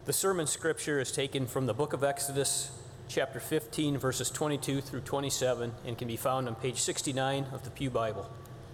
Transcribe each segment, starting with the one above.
The sermon scripture is taken from the book of Exodus, chapter 15, verses 22 through 27, and can be found on page 69 of the Pew Bible.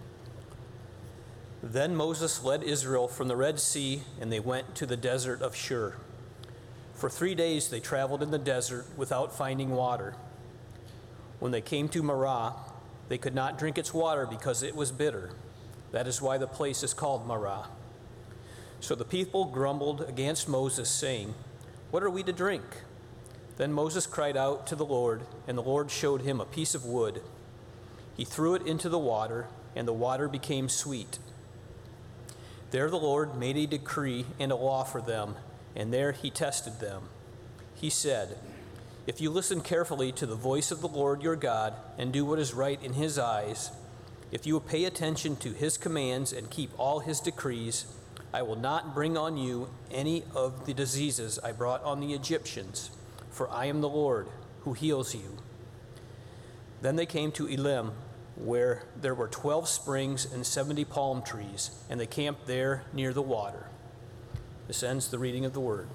Then Moses led Israel from the Red Sea, and they went to the desert of Shur. For 3 days they traveled in the desert without finding water. When they came to Marah, they could not drink its water because it was bitter. That is why the place is called Marah. So the people grumbled against Moses, saying, "What are we to drink?" Then Moses cried out to the Lord, and the Lord showed him a piece of wood. He threw it into the water, and the water became sweet. There the Lord made a decree and a law for them, and there he tested them. He said, "If you listen carefully to the voice of the Lord your God and do what is right in his eyes, if you will pay attention to his commands and keep all his decrees, I will not bring on you any of the diseases I brought on the Egyptians, for I am the Lord who heals you." Then they came to Elim, where there were 12 springs and 70 palm trees, and they camped there near the water. This ends the reading of the word.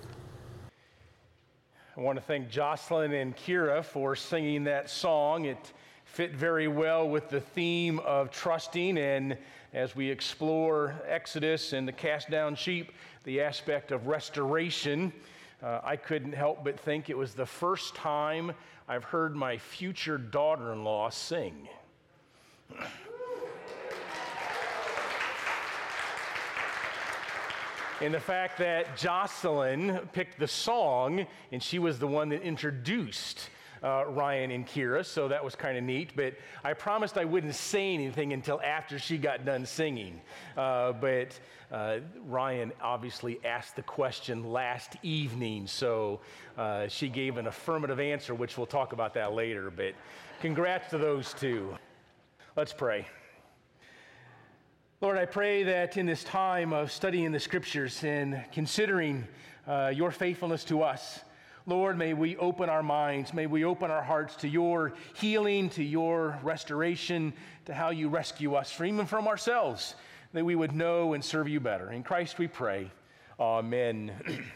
I want to thank Jocelyn and Kira for singing that song. It fit very well with the theme of trusting, and as we explore Exodus and the cast down sheep, the aspect of restoration, I couldn't help but think it was the first time I've heard my future daughter-in-law sing. And the fact that Jocelyn picked the song, and she was the one that introduced Ryan and Kira, so that was kind of neat. But I promised I wouldn't say anything until after she got done singing. But Ryan obviously asked the question last evening, so she gave an affirmative answer, which we'll talk about that later. But congrats to those two. Let's pray. Lord, I pray that in this time of studying the Scriptures and considering your faithfulness to us, Lord, may we open our minds, may we open our hearts to your healing, to your restoration, to how you rescue us even from ourselves, that we would know and serve you better. In Christ we pray. Amen.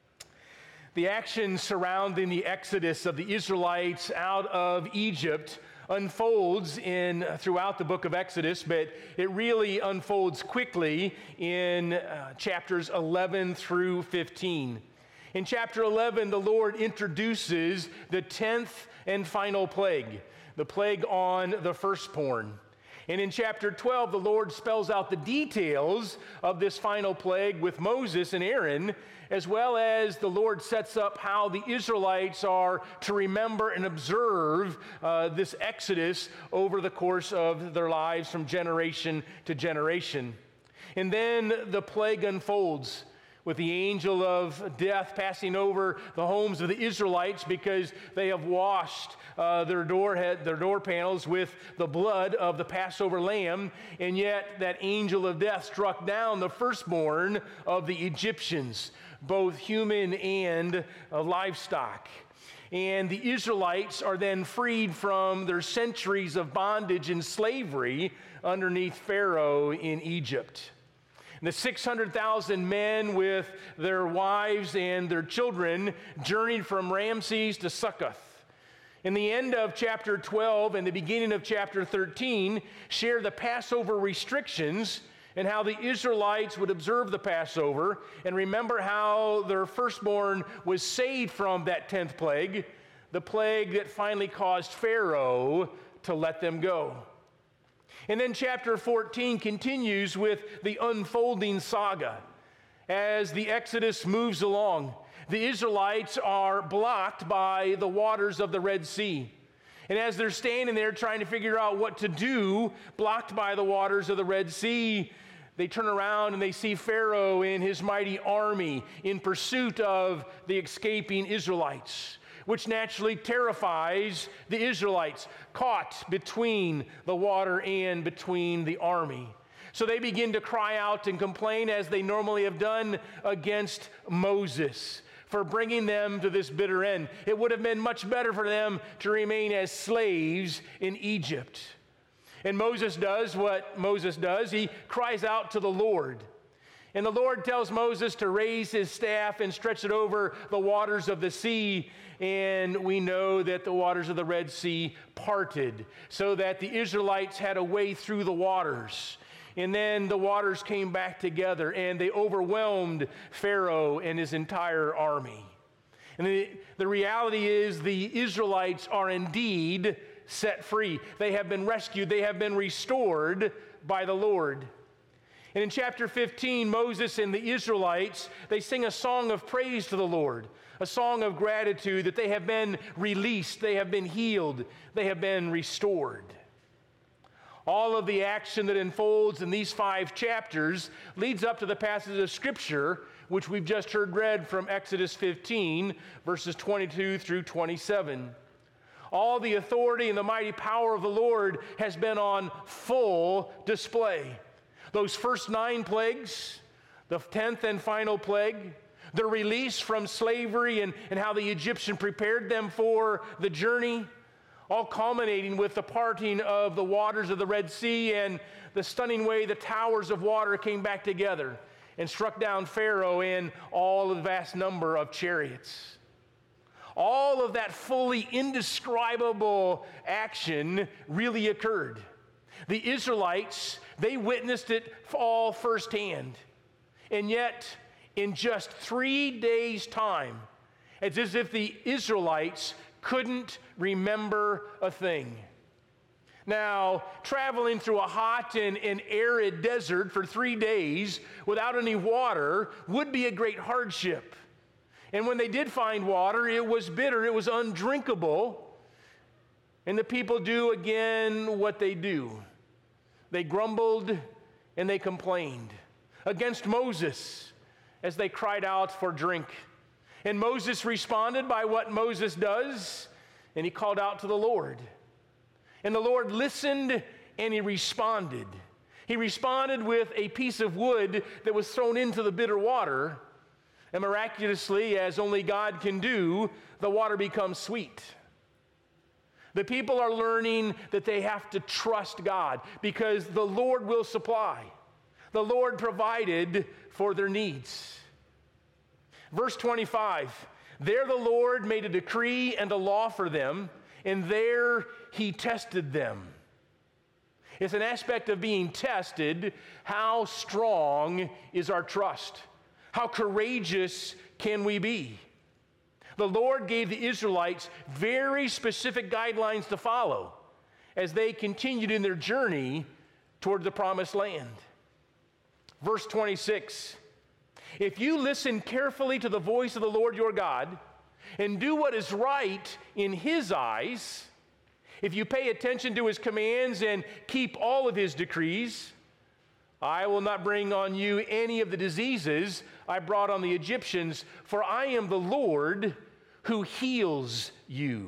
The action surrounding the exodus of the Israelites out of Egypt unfolds throughout the book of Exodus, but it really unfolds quickly in chapters 11 through 15. In chapter 11, the Lord introduces the 10th and final plague, the plague on the firstborn. And in chapter 12, the Lord spells out the details of this final plague with Moses and Aaron, as well as the Lord sets up how the Israelites are to remember and observe this exodus over the course of their lives from generation to generation. And then the plague unfolds with the angel of death passing over the homes of the Israelites because they have washed their door panels with the blood of the Passover lamb, and yet that angel of death struck down the firstborn of the Egyptians, both human and livestock. And the Israelites are then freed from their centuries of bondage and slavery underneath Pharaoh in Egypt. The 600,000 men with their wives and their children journeyed from Ramses to Succoth. In the end of chapter 12 and the beginning of chapter 13 share the Passover restrictions and how the Israelites would observe the Passover and remember how their firstborn was saved from that 10th plague, the plague that finally caused Pharaoh to let them go. And then chapter 14 continues with the unfolding saga. As the Exodus moves along, the Israelites are blocked by the waters of the Red Sea. And as they're standing there trying to figure out what to do, blocked by the waters of the Red Sea, they turn around and they see Pharaoh and his mighty army in pursuit of the escaping Israelites, which naturally terrifies the Israelites, caught between the water and between the army. So they begin to cry out and complain, as they normally have done, against Moses for bringing them to this bitter end. It would have been much better for them to remain as slaves in Egypt. And Moses does what Moses does. He cries out to the Lord. And the Lord tells Moses to raise his staff and stretch it over the waters of the sea. And we know that the waters of the Red Sea parted so that the Israelites had a way through the waters. And then the waters came back together and they overwhelmed Pharaoh and his entire army. And the reality is the Israelites are indeed set free. They have been rescued. They have been restored by the Lord. And in chapter 15, Moses and the Israelites, they sing a song of praise to the Lord, a song of gratitude that they have been released, they have been healed, they have been restored. All of the action that unfolds in these 5 chapters leads up to the passage of Scripture, which we've just heard read from Exodus 15, verses 22 through 27. All the authority and the mighty power of the Lord has been on full display. Those first 9 plagues, the 10th and final plague, the release from slavery and how the Egyptian prepared them for the journey, all culminating with the parting of the waters of the Red Sea and the stunning way the towers of water came back together and struck down Pharaoh and all of the vast number of chariots. All of that fully indescribable action really occurred. The Israelites, they witnessed it all firsthand. And yet, in just 3 days' time, it's as if the Israelites couldn't remember a thing. Now, traveling through a hot and arid desert for 3 days without any water would be a great hardship. And when they did find water, it was bitter, it was undrinkable. And the people do again what they do. They grumbled and they complained against Moses as they cried out for drink. And Moses responded by what Moses does, and he called out to the Lord. And the Lord listened and he responded. He responded with a piece of wood that was thrown into the bitter water, and miraculously, as only God can do, the water becomes sweet. The people are learning that they have to trust God because the Lord will supply. The Lord provided for their needs. Verse 25, there the Lord made a decree and a law for them, and there he tested them. It's an aspect of being tested. How strong is our trust? How courageous can we be? The Lord gave the Israelites very specific guidelines to follow as they continued in their journey toward the promised land. Verse 26, if you listen carefully to the voice of the Lord your God and do what is right in his eyes, if you pay attention to his commands and keep all of his decrees, I will not bring on you any of the diseases I brought on the Egyptians, for I am the Lord who heals you.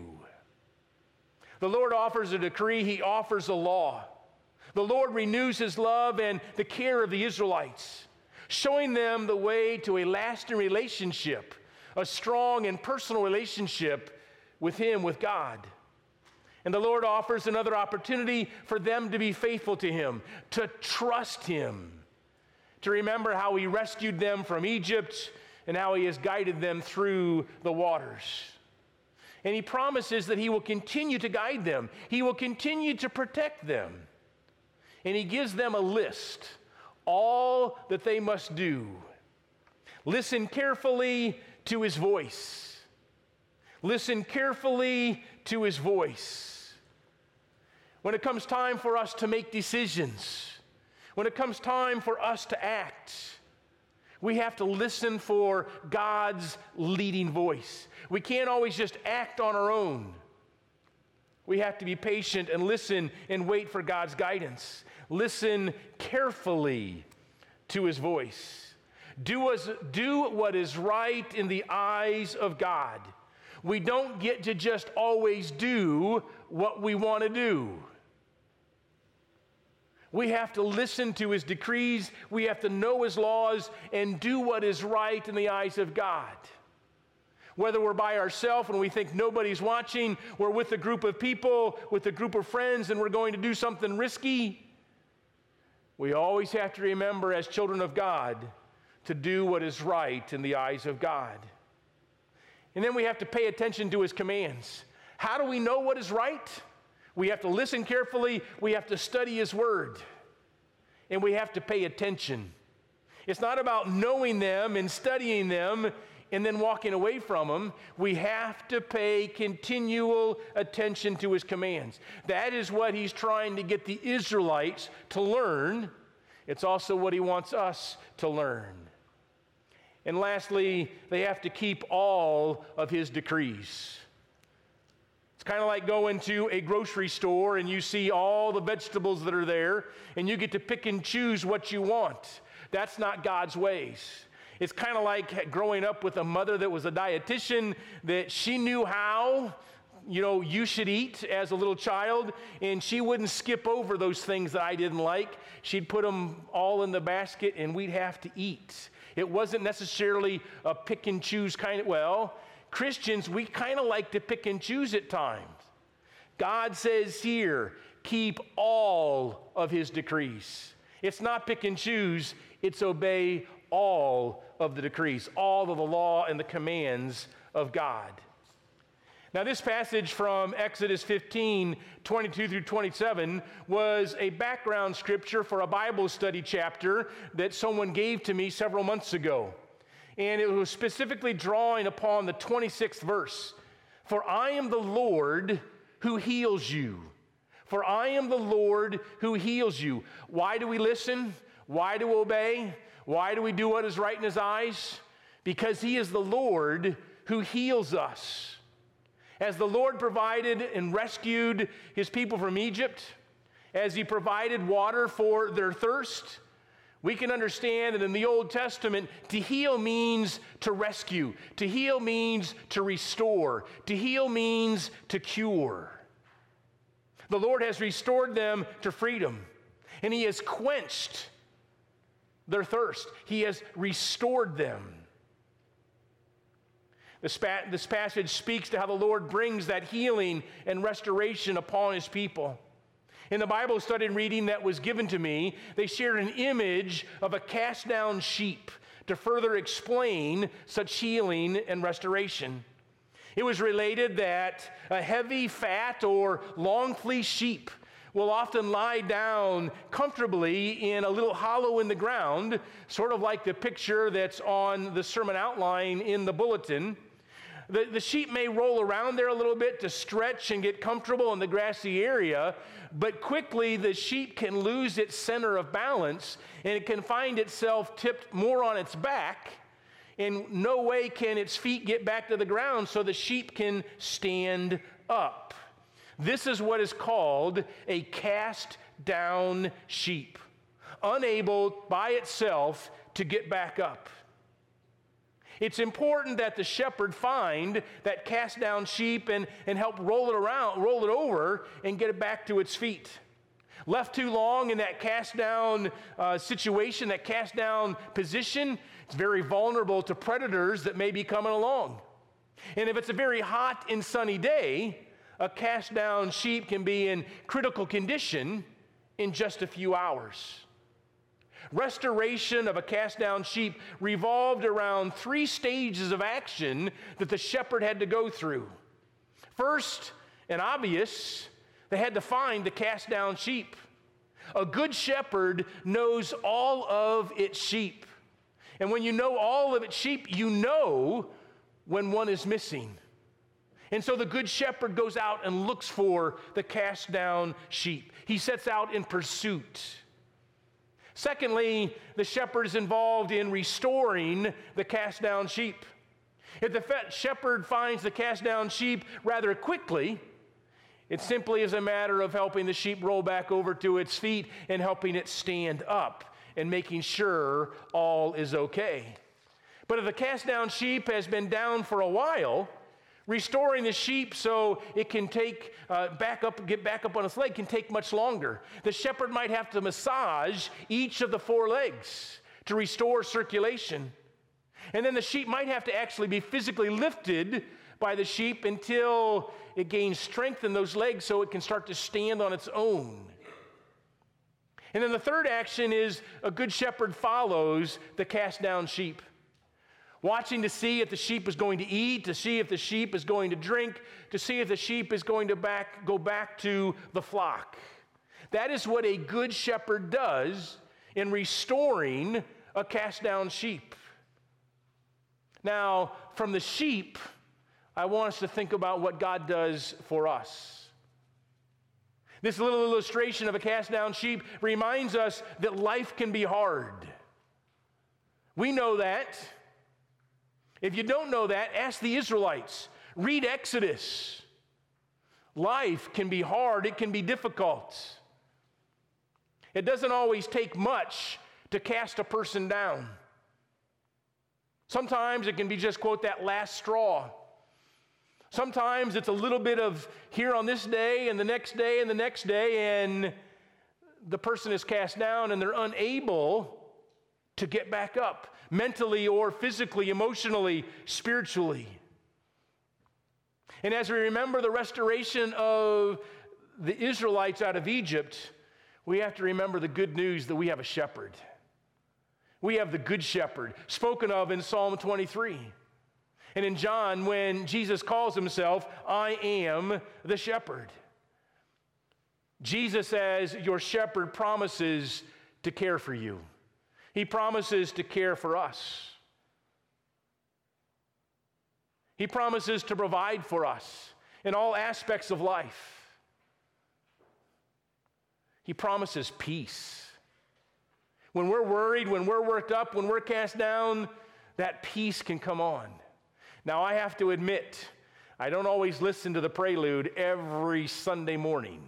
The Lord offers a decree, he offers a law. The Lord renews his love and the care of the Israelites, showing them the way to a lasting relationship, a strong and personal relationship with him, with God. And the Lord offers another opportunity for them to be faithful to him, to trust him, to remember how he rescued them from Egypt and how he has guided them through the waters. And he promises that he will continue to guide them. He will continue to protect them. And he gives them a list, all that they must do. Listen carefully to his voice. Listen carefully to his voice. When it comes time for us to make decisions, when it comes time for us to act, we have to listen for God's leading voice. We can't always just act on our own. We have to be patient and listen and wait for God's guidance. Listen carefully to his voice. Do what is right in the eyes of God. We don't get to just always do what we want to do. We have to listen to his decrees. We have to know his laws and do what is right in the eyes of God. Whether we're by ourselves and we think nobody's watching, we're with a group of people, with a group of friends, and we're going to do something risky, we always have to remember as children of God to do what is right in the eyes of God. And then we have to pay attention to his commands. How do we know what is right? We have to listen carefully. We have to study his word. And we have to pay attention. It's not about knowing them and studying them and then walking away from them. We have to pay continual attention to his commands. That is what he's trying to get the Israelites to learn. It's also what he wants us to learn. And lastly, they have to keep all of his decrees. It's kind of like going to a grocery store and you see all the vegetables that are there and you get to pick and choose what you want. That's not God's ways. It's kind of like growing up with a mother that was a dietitian, that she knew how, you should eat as a little child, and she wouldn't skip over those things that I didn't like. She'd put them all in the basket and we'd have to eat. It wasn't necessarily a pick and choose kind of, Christians, we kind of like to pick and choose at times. God says here, keep all of his decrees. It's not pick and choose, it's obey all of the decrees, all of the law and the commands of God. Now, this passage from Exodus 15, 22 through 27 was a background scripture for a Bible study chapter that someone gave to me several months ago. And it was specifically drawing upon the 26th verse. For I am the Lord who heals you. For I am the Lord who heals you. Why do we listen? Why do we obey? Why do we do what is right in his eyes? Because he is the Lord who heals us. As the Lord provided and rescued his people from Egypt, as he provided water for their thirst, we can understand that in the Old Testament, to heal means to rescue. To heal means to restore. To heal means to cure. The Lord has restored them to freedom, and he has quenched their thirst. He has restored them. This passage speaks to how the Lord brings that healing and restoration upon his people. In the Bible study and reading that was given to me, they shared an image of a cast down sheep to further explain such healing and restoration. It was related that a heavy, fat, or long fleeced sheep will often lie down comfortably in a little hollow in the ground, sort of like the picture that's on the sermon outline in the bulletin. The sheep may roll around there a little bit to stretch and get comfortable in the grassy area, but quickly the sheep can lose its center of balance and it can find itself tipped more on its back. In no way can its feet get back to the ground so the sheep can stand up. This is what is called a cast down sheep, unable by itself to get back up. It's important that the shepherd find that cast down sheep and help roll it over and get it back to its feet. Left too long in that cast down situation, that cast down position, it's very vulnerable to predators that may be coming along. And if it's a very hot and sunny day, a cast down sheep can be in critical condition in just a few hours. Restoration of a cast down sheep revolved around 3 stages of action that the shepherd had to go through. First, and obvious, they had to find the cast down sheep. A good shepherd knows all of its sheep. And when you know all of its sheep, you know when one is missing. And so the good shepherd goes out and looks for the cast down sheep. He sets out in pursuit. Secondly, the shepherd is involved in restoring the cast down sheep. If the shepherd finds the cast down sheep rather quickly, it simply is a matter of helping the sheep roll back over to its feet and helping it stand up and making sure all is okay. But if the cast down sheep has been down for a while, restoring the sheep so it can get back up on its leg can take much longer. The shepherd might have to massage each of the 4 legs to restore circulation. And then the sheep might have to actually be physically lifted by the sheep until it gains strength in those legs so it can start to stand on its own. And then the third action is a good shepherd follows the cast down sheep, watching to see if the sheep is going to eat, to see if the sheep is going to drink, to see if the sheep is going to go back to the flock. That is what a good shepherd does in restoring a cast down sheep. Now, from the sheep, I want us to think about what God does for us. This little illustration of a cast down sheep reminds us that life can be hard. We know that. If you don't know that, ask the Israelites. Read Exodus. Life can be hard. It can be difficult. It doesn't always take much to cast a person down. Sometimes it can be just, quote, that last straw. Sometimes it's a little bit of here on this day and the next day and the next day, and the person is cast down and they're unable to get back up mentally or physically, emotionally, spiritually. And as we remember the restoration of the Israelites out of Egypt, we have to remember the good news that we have a shepherd. We have the good shepherd, spoken of in Psalm 23. And in John, when Jesus calls himself, I am the shepherd. Jesus, as your shepherd, promises to care for you. He promises to care for us. He promises to provide for us in all aspects of life. He promises peace. When we're worried, when we're worked up, when we're cast down, that peace can come on. Now, I have to admit, I don't always listen to the prelude every Sunday morning.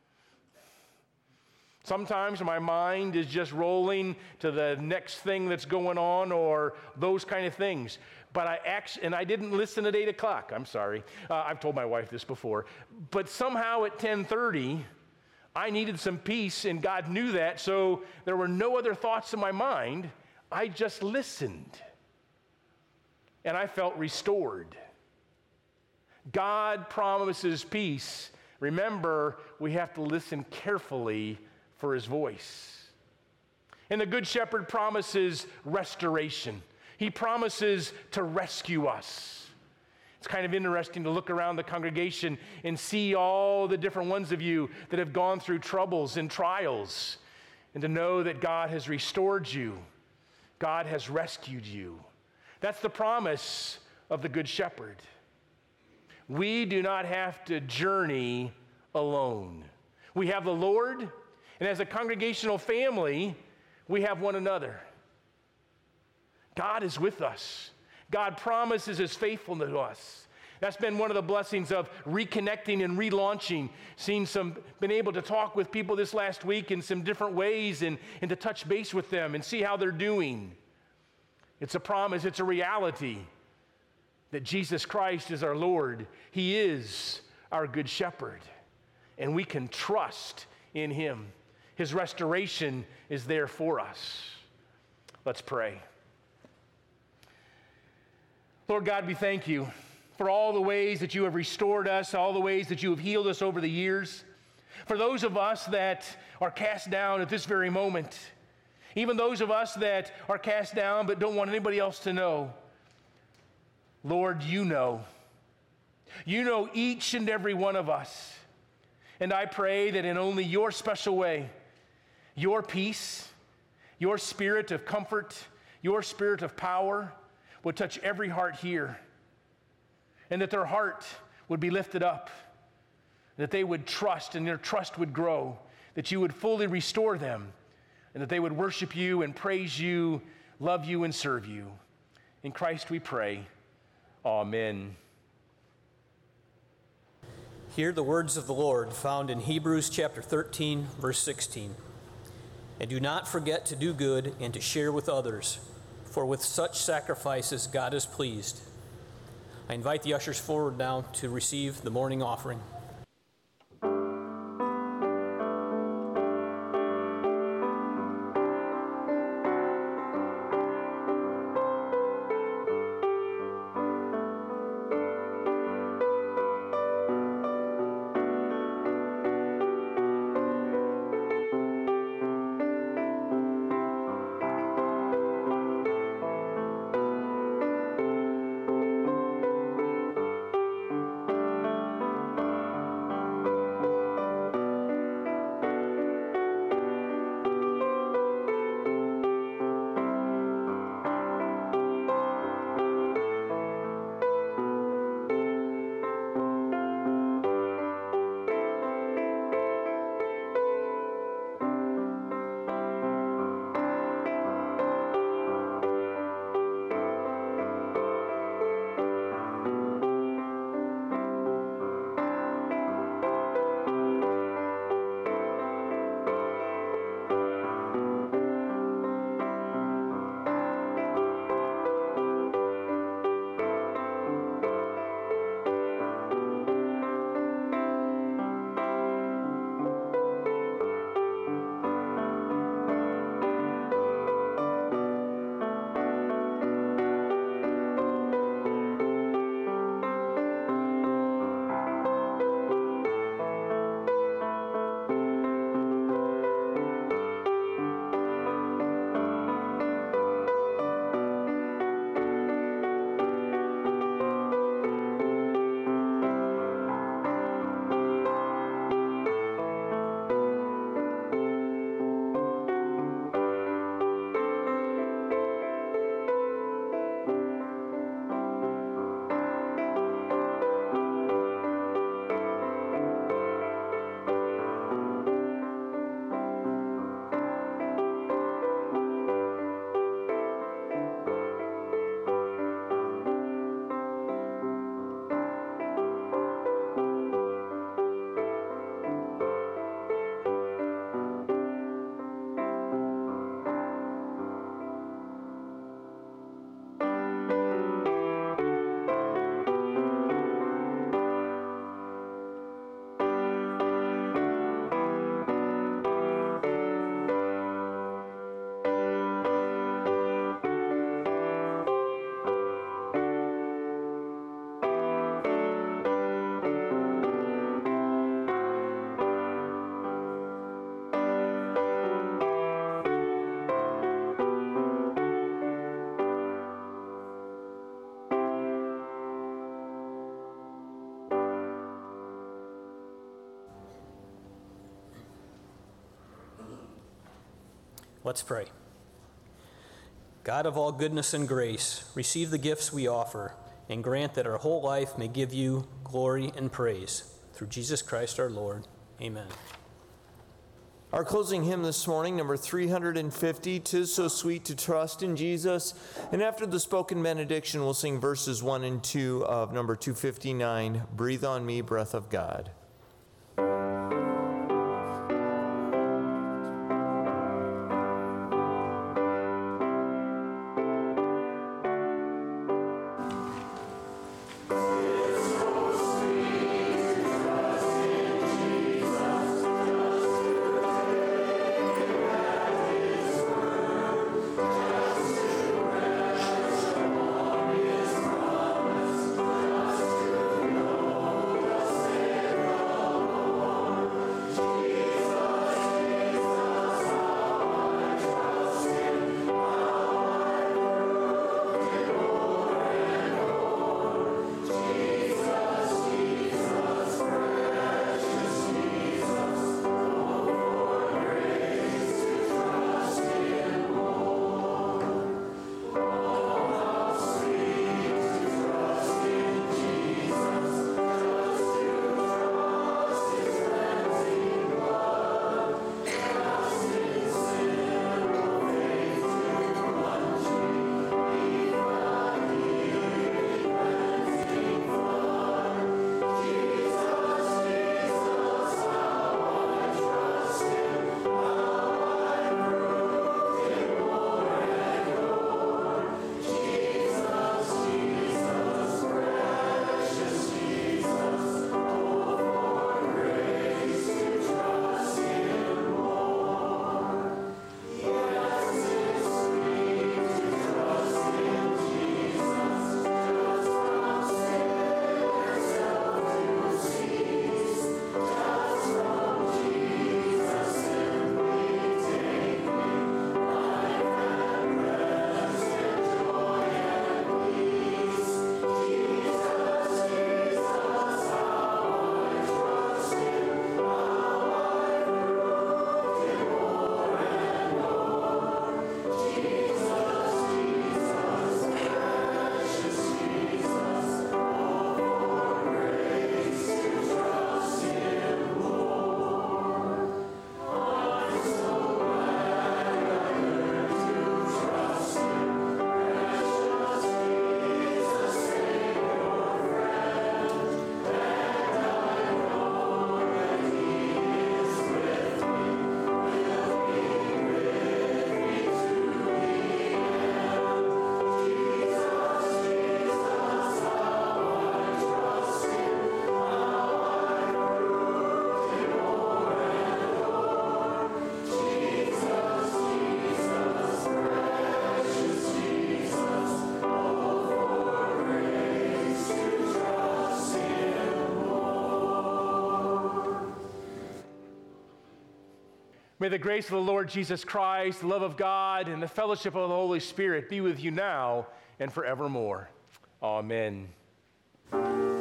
Sometimes my mind is just rolling to the next thing that's going on or those kind of things. But I didn't listen at 8 o'clock. I'm sorry. I've told my wife this before. But somehow at 10:30, I needed some peace, and God knew that, so there were no other thoughts in my mind. I just listened. And I felt restored. God promises peace. Remember, we have to listen carefully for his voice. And the Good Shepherd promises restoration. He promises to rescue us. It's kind of interesting to look around the congregation and see all the different ones of you that have gone through troubles and trials, and to know that God has restored you. God has rescued you. That's the promise of the Good Shepherd. We do not have to journey alone. We have the Lord, and as a congregational family, we have one another. God is with us. God promises his faithfulness to us. That's been one of the blessings of reconnecting and relaunching, been able to talk with people this last week in some different ways and to touch base with them and see how they're doing. It's a promise, it's a reality that Jesus Christ is our Lord. He is our Good Shepherd, and we can trust in him. His restoration is there for us. Let's pray. Lord God, we thank you for all the ways that you have restored us, all the ways that you have healed us over the years. For those of us that are cast down at this very moment, even those of us that are cast down but don't want anybody else to know, Lord, you know. You know each and every one of us. And I pray that in only your special way, your peace, your spirit of comfort, your spirit of power would touch every heart here, and that their heart would be lifted up, that they would trust and their trust would grow, that you would fully restore them, and that they would worship you and praise you, love you and serve you. In Christ we pray. Amen. Hear the words of the Lord found in Hebrews chapter 13, verse 16. And do not forget to do good and to share with others, for with such sacrifices God is pleased. I invite the ushers forward now to receive the morning offering. Let's pray. God of all goodness and grace, receive the gifts we offer and grant that our whole life may give you glory and praise. Through Jesus Christ our Lord. Amen. Our closing hymn this morning, number 350, "'Tis So Sweet to Trust in Jesus." And after the spoken benediction, we'll sing verses 1 and 2 of number 259, "Breathe on Me, Breath of God." May the grace of the Lord Jesus Christ, the love of God, and the fellowship of the Holy Spirit be with you now and forevermore. Amen.